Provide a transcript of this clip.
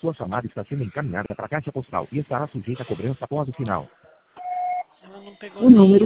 Sua chamada está sendo encaminhada para a caixa postal e estará sujeita a cobrança após o sinal. Ela não pegou O número